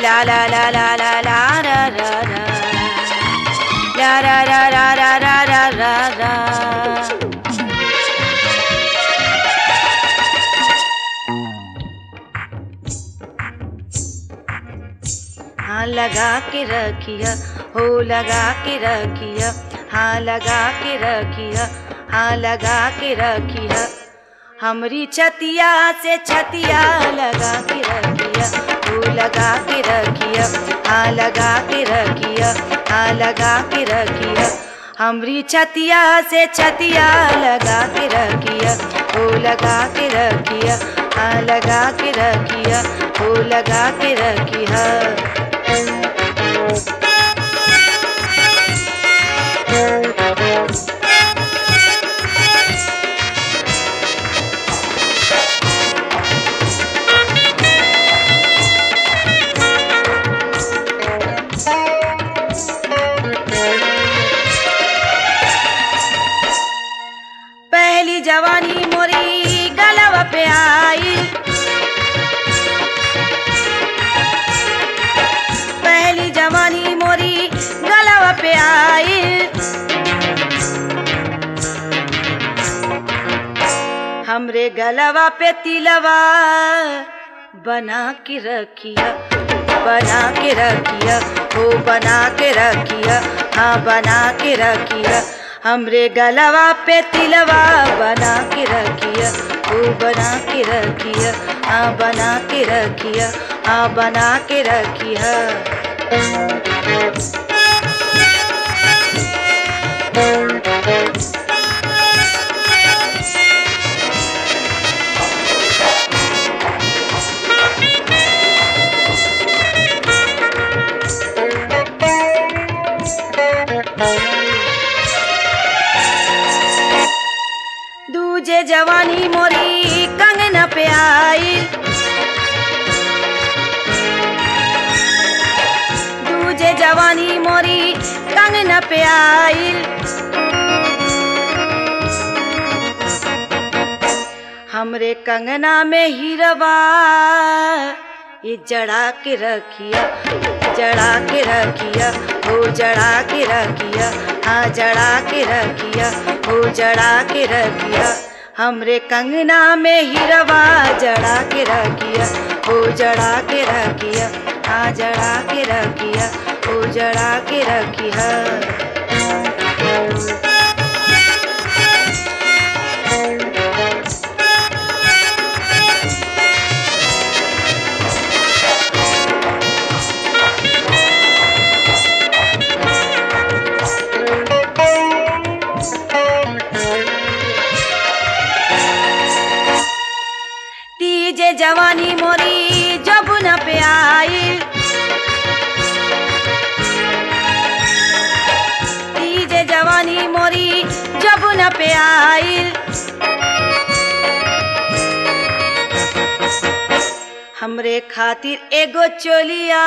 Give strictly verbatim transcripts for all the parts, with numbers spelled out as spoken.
La la la la la la ra ra ra. La ra ra ra ra ra ra ra ra. हाँ लगा के रखिया, हो लगा के रखिया, हाँ लगा के रखिया, हाँ लगा के रखिया। हमरी छतिया से छतिया लगा के रखिया, हो लगा के रखिया, हाँ लगा के रखिया, हाँ लगा के रखिया। हमरी छतिया से छतिया लगा के रखिया, हो लगा के रखिया, हाँ लगा के रखिया, हो लगा के रखिया। पहली जवानी मोरी गलवा पे आई, पहली जवानी मोरी गलवा पे आई। हमरे गलवा पे तिलवा बना के रखिया, बना के रखिया, हो बना के रखिया, हाँ बना के रखिया। हमरे गलवा पे तिलवा बना के रखिया, हो बना के रखिया, हाँ बना के रखिया, हाँ बना के रखिया। दूजे जवानी मोरी कंगना पे आई, दूजे जवानी मोरी कंगना पे आई। हमरे कंगना में हीरवा ये जड़ा के रखिया, जड़ा के रखिया, हो जड़ा के रखिया, हाँ जड़ा के रखिया, हो जड़ा के रखिया। हमरे कंगना में हीरवा जड़ा के रखिया, हो जड़ा के रखिया, हाँ जड़ा के रखिया, हो जड़ा के रखिया। तीजे जवानी मोरी जबुना पे आई, तीजे जवानी मोरी जबुना पे आई। हमरे खातिर एगो चोलिया,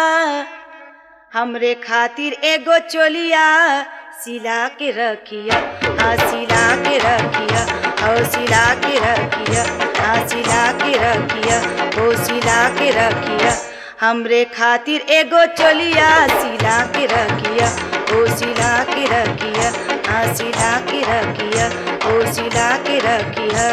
हमरे खातिर एगो चोलिया सिला के रखिया, हाँ सिला के रखिया, हो सिला के रखिया, हाँ सिला के रखिया, हो सिला के रखिया। हमरे खातिर एगो चोलिया सिला के रखिया, हो सिला के रखिया, हाँ सिला के रखिया, हो सिला के रखिया।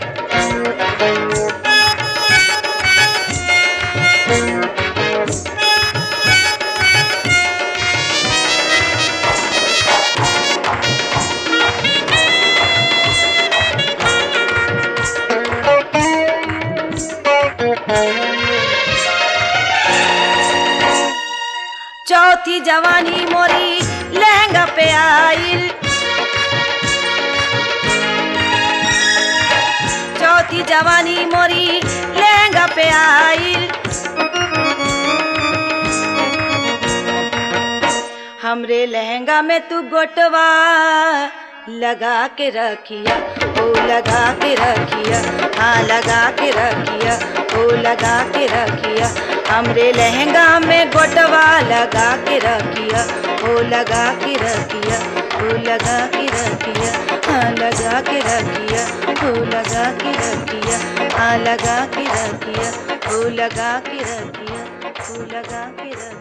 चौथी जवानी मोरी लहंगा पे आई, चौथी जवानी मोरी लहंगा पे आई। हमरे लहंगा में तू गोटवा लगा के रखिया, ओ लगा के रखिया, हाँ लगा के रखिया, ओ लगा के रखिया। हमरे लहंगा में गोटवा लगा के रखिया, ओ लगा के रखिया, ओ लगा के रखिया, हाँ लगा के रखिया, ओ लगा के रखिया, हाँ लगा के रखिया, ओ लगा के रखिया। हो लगा के रखिया।